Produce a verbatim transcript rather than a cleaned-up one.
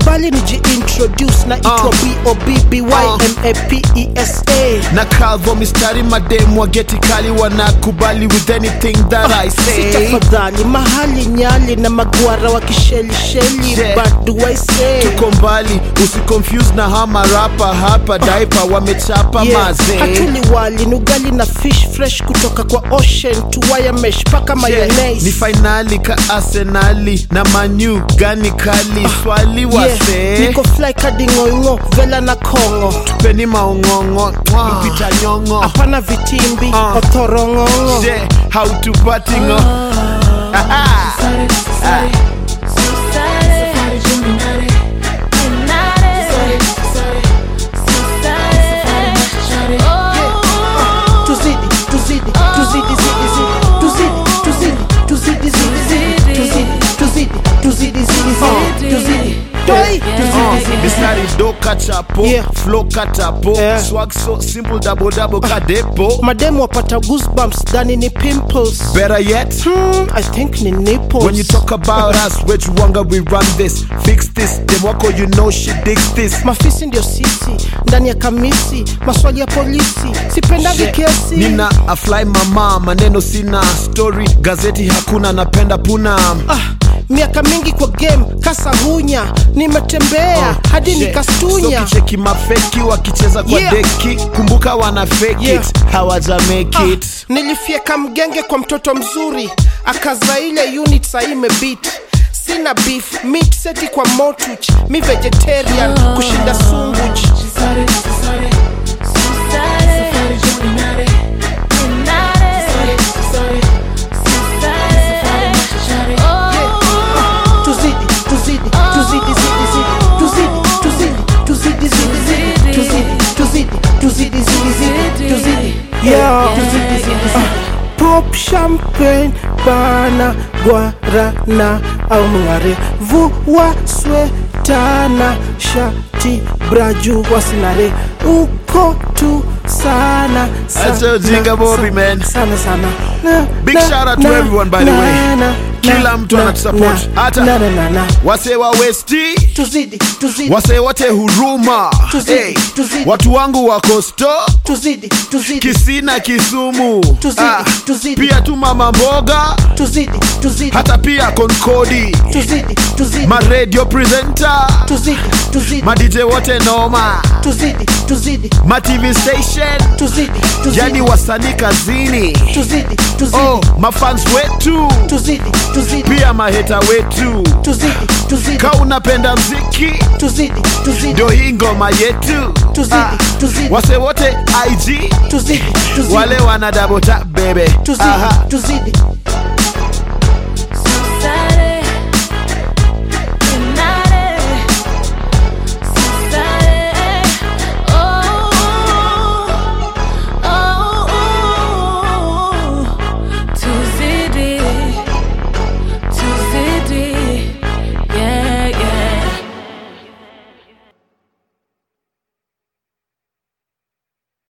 Kubali niji introduce na itwa uh. B O B B Y M A P E S A. Na kalvo mistari mademu wa geti kali wanakubali with anything that uh, I say. Sitafadhali mahali nyali na magwara wa kisheli sheli yeah. But do I say tuko mbali usiconfuse na hama rapa hapa uh, diaper wamechapa yeah. Maze hatuli wali nugali na fish fresh kutoka kwa ocean to wire mesh paka mayonnaise yeah. Ni finali ka Arsenali na Manu gani kali uh, swali wase yeah. Niko fly kadi ngongo vela na Kongo tupeni maongongo uh, mpita nyongo apana vitimbi uh, otorongongo yeah. How to party ngo uh, aha Mistari do kachapo yeah. Flow katapo yeah. Swag so simple double double uh, kadepo mademu wapata goosebumps dani ni pimples. Better yet hmm, I think ni nipples. When you talk about us which wanga we run this. Fix this, dem wako you know she digs this. Mafisi ndio sisi, ndani ya kamisi maswali ya polisi, sipendagi kesi. Nina a fly mama, maneno sina story. Gazeti hakuna napenda puna ah. Miaka mingi kwa game kasa hunya nimetembea uh, hadi nikastunya. So kicheki mafeki wakicheza kwa yeah. Deki kumbuka wana fake yeah. It hawaja make uh, it. Nilifieka mgenge kwa mtoto mzuri akaza ile unit sa imebeat. Sina beef meat seti kwa motuch mi vegetarian uh, kushinda sunguj. Yeah. Uh, pop champagne bana guarana au mngare vuwa swetana shati braju wasinare uko tu sana sana. That's a jinga Bobby man. Sana sana. Na, big na, shout out na, to everyone by na, the way. Na, kila mtu anatusupport hata na, na, na, na. Wase wa Westi tuzidi tuzidi wase wote huruma tuzidi, hey. Tuzidi. Watu wangu wa Costo tuzidi tuzidi Kisina Kisumu tuzidi, ah. Tuzidi. Pia tu mama mboga tuzidi tuzidi hata pia Concodi tuzidi tuzidi ma radio presenter tuzidi tuzidi ma D J wote noma tuzidi tuzidi ma T V station tuzidi tuzidi yani wasanii kazini tuzidi tuzidi oh ma fans wetu tuzidi tuzidi pia maheta wetu tuzidi tuzidi ka unapenda mziki tuzidi tuzidi ndio hii ngoma yetu tuzidi ah. Tuzidi wase wote I G tuzidi tuzidi wale wana double tap baby tuzidi tuzidi